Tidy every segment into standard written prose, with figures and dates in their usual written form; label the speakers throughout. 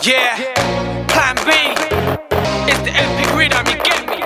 Speaker 1: Yeah, Plan B. It's the epic rhythm, you get me?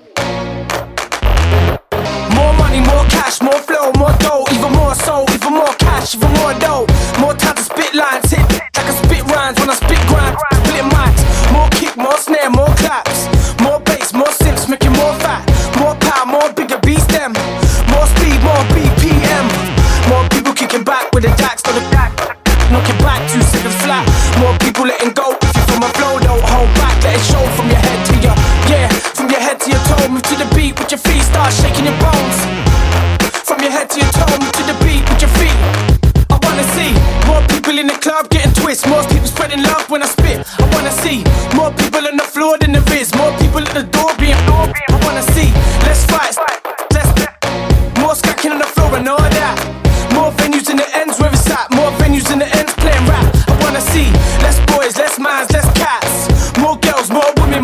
Speaker 2: More money, more cash, more flow, more dough, even more soul, even more cash, even more dough. More time to spit lines, hit like I spit rhymes when I spit grind, split mics. More kick, more snare, more claps, more bass, more synths, making more fat, more power, more bigger beats them. More speed, more BPM. More people kicking back with the DAX to the back, knocking back 2 seconds flat. More people letting go. If you feel my flow, don't hold back. Let it show from your head to your, yeah, from your head to your toe. Move to the beat with your feet, start shaking your bones. From your head to your toe, move to the beat with your feet. I wanna see more people in the club getting twists. More people spreading love when I spit. I wanna see more people on the floor than there is. More people at the door being I wanna see less fights, less more scacking on the floor and all that. More venues in the ends where it's at. More venues in the ends playing rap. I wanna see less boys, less mans, less cats. More girls, more women,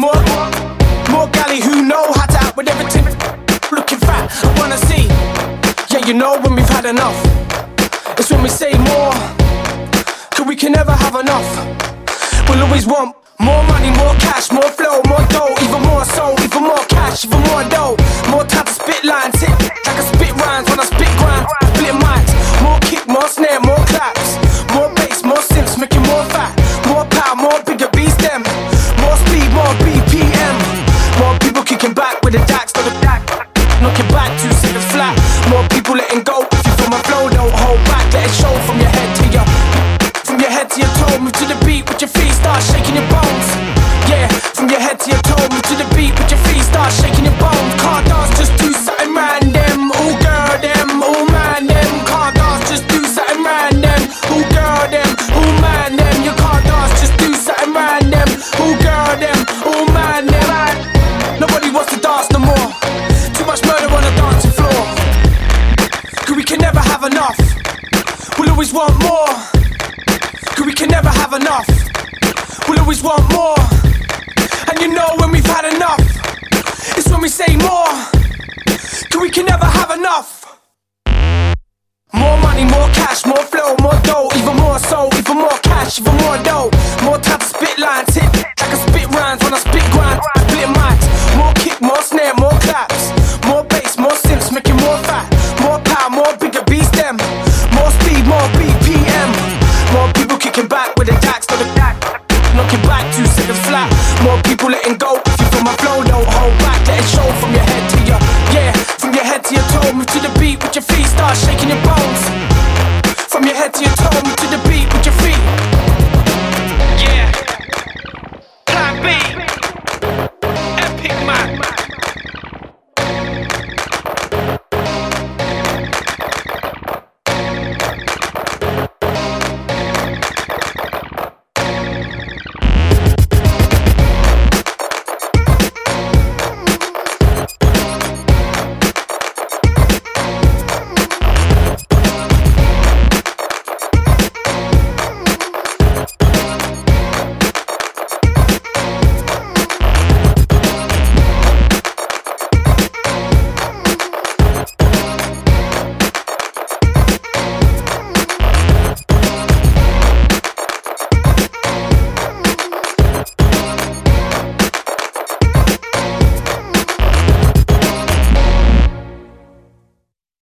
Speaker 2: more galley who know how to act with everything looking fat. I wanna see, yeah, you know when we've had enough. It's when we say more, cause we can never have enough. We'll always want more money, more cash, more flow, more dough, even more soul, even more cash, even more dough. More time to spit lines, hit like I spit rhymes when I spit grind, split mics. More kick, more snare, more claps, more bass, more synths, making more fat, more power, more bigger beats them. More speed, more BPM. More people kicking back with the DAX to the back, knocking back 2 seconds flat. More people letting go. If you feel my flow, don't hold back. Let it show from your head to your, from your head to your toe. Move to the beat with your feet, start shaking your bones. Yeah, from your head to your toe, move to the beat with your feet, start shaking your bones. Can't dance, just do something random. Ooh girl them, ooh man them. Can't dance, just do something random. Ooh girl them, ooh man them. You can't dance, just do something random. Ooh girl them, ooh man them. Nobody wants to dance no more. Too much murder on the dancing floor. Cause we can never have enough. We'll always want more. Cause we can never have enough. We'll always want more. And you know when we've had enough, it's when we say more. Cause we can never have enough. More money, more cash, more flow, more dough, even more soul, even more cash, even more dough. More time to spit lines, hit like I spit rhymes when I spit grind, split mics. More kick, more snare, more claps, more bass, more synths, making more fat, more power, more bigger beats them. More speed, more BPM. More people kicking back with the DAX to the back, knocking back 2 seconds flat. More people letting go. If you feel my flow, don't hold back. Let it show from your head to your, yeah, from your head to your toe. Move to the beat with your feet, start shaking your bones. From your head to your toe.